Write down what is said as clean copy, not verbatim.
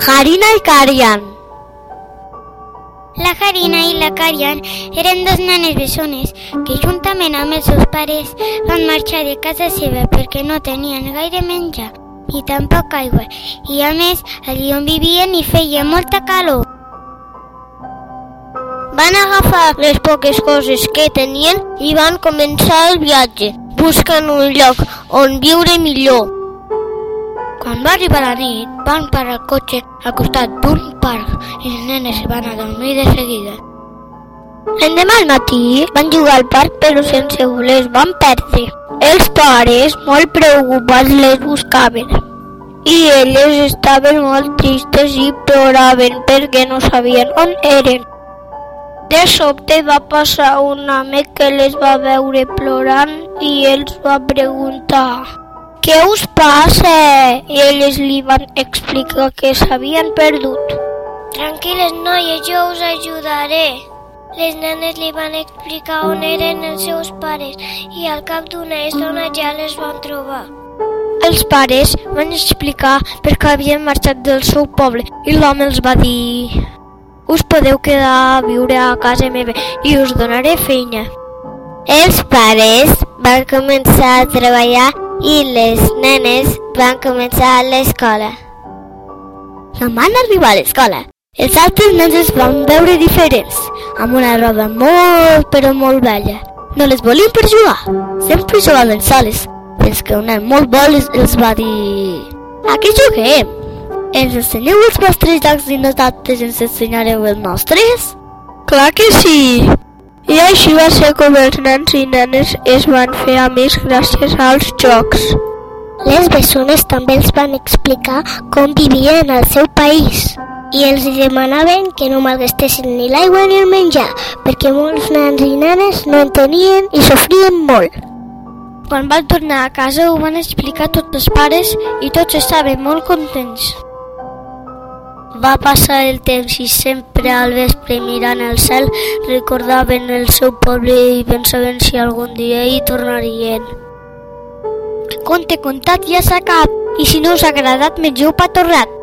Harina i Karian. La Harina i la Karian eren dos nenes bessones que juntament amb els seus pares van marxar de casa seva perquè no tenien gaire menjar ni tampoc aigua i a més allí on vivien hi feia molta calor. Van agafar les poques coses que tenien i van començar el viatge, buscant un lloc on viure millor. Quan va arribar la nit, van parar el cotxe al costat d'un parc i les nenes van a dormir de seguida. L'endemà al matí van jugar al parc però sense voler es van perdre. Els pares, molt preocupats, les buscaven i elles estaven molt tristes i ploraven perquè no sabien on eren. De sobte va passar un home que les va veure plorant i els va preguntar: «Què us passa?» I elles li van explicar que s'havien perdut. «Tranquil·les, noies, jo us ajudaré». Les nenes li van explicar on eren els seus pares i al cap d'una estona ja les van trobar. Els pares van explicar per què havien marxat del seu poble i l'home els va dir: «Us podeu quedar a viure a casa meva i us donaré feina». Els pares van començar a treballar i les nenes van començar a l'escola. Quan van arribar a l'escola, els altres nens es van veure diferents, amb una roba molt però molt vella. No les volien per jugar, sempre jugaven soles, fins que un nen molt bo els va dir: «A què juguem? Ens ensenyeu els vostres jocs i nosaltres ens ensenyareu els nostres?» «Clar que sí!» I així va ser com els nens i nenes es van fer amics gràcies als jocs. Les bessones també els van explicar com vivien al seu país i els demanaven que no malgastessin ni l'aigua ni el menjar perquè molts nens i nenes no en tenien i sofrien molt. Quan van tornar a casa ho van explicar a tots els pares i tots estaven molt contents. Va passar el temps i sempre al vespre mirant el cel recordaven el seu poble i pensaven si algun dia hi tornarien. El conte contat ja s'ha acabat i si no us ha agradat mengeu pa torrat.